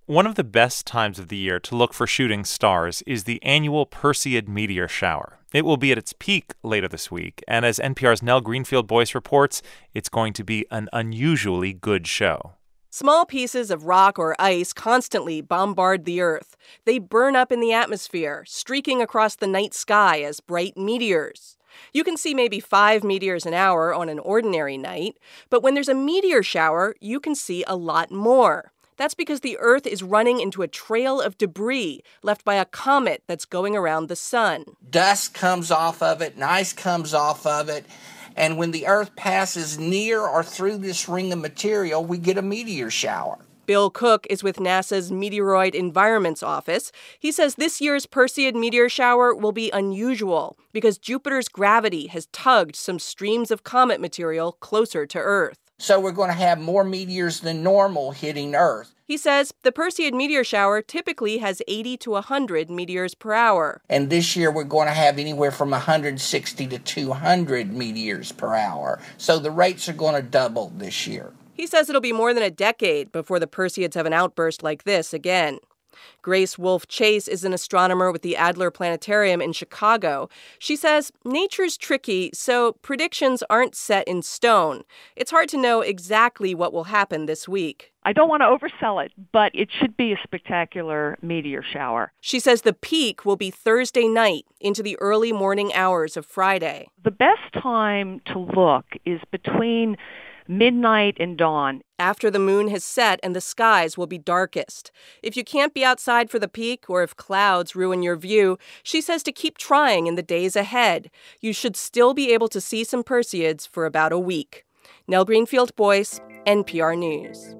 One of the best times of the year to look for shooting stars is the annual Perseid meteor shower. It will be at its peak later this week, and as NPR's Nell Greenfield-Boyce reports, it's going to be an unusually good show. Small pieces of rock or ice constantly bombard the Earth. They burn up in the atmosphere, streaking across the night sky as bright meteors. You can see maybe 5 meteors an hour on an ordinary night, but when there's a meteor shower, you can see a lot more. That's because the Earth is running into a trail of debris left by a comet that's going around the sun. Dust comes off of it and ice comes off of it. And when the Earth passes near or through this ring of material, we get a meteor shower. Bill Cook is with NASA's Meteoroid Environments Office. He says this year's Perseid meteor shower will be unusual because Jupiter's gravity has tugged some streams of comet material closer to Earth. So we're going to have more meteors than normal hitting Earth. He says the Perseid meteor shower typically has 80 to 100 meteors per hour. And this year we're going to have anywhere from 160 to 200 meteors per hour. So the rates are going to double this year. He says it'll be more than a decade before the Perseids have an outburst like this again. Grace Wolf Chase is an astronomer with the Adler Planetarium in Chicago. She says nature's tricky, so predictions aren't set in stone. It's hard to know exactly what will happen this week. I don't want to oversell it, but it should be a spectacular meteor shower. She says the peak will be Thursday night into the early morning hours of Friday. The best time to look is between midnight and dawn. After the moon has set and the skies will be darkest. If you can't be outside for the peak or if clouds ruin your view, she says to keep trying in the days ahead. You should still be able to see some Perseids for about a week. Nell Greenfield-Boyce, NPR News.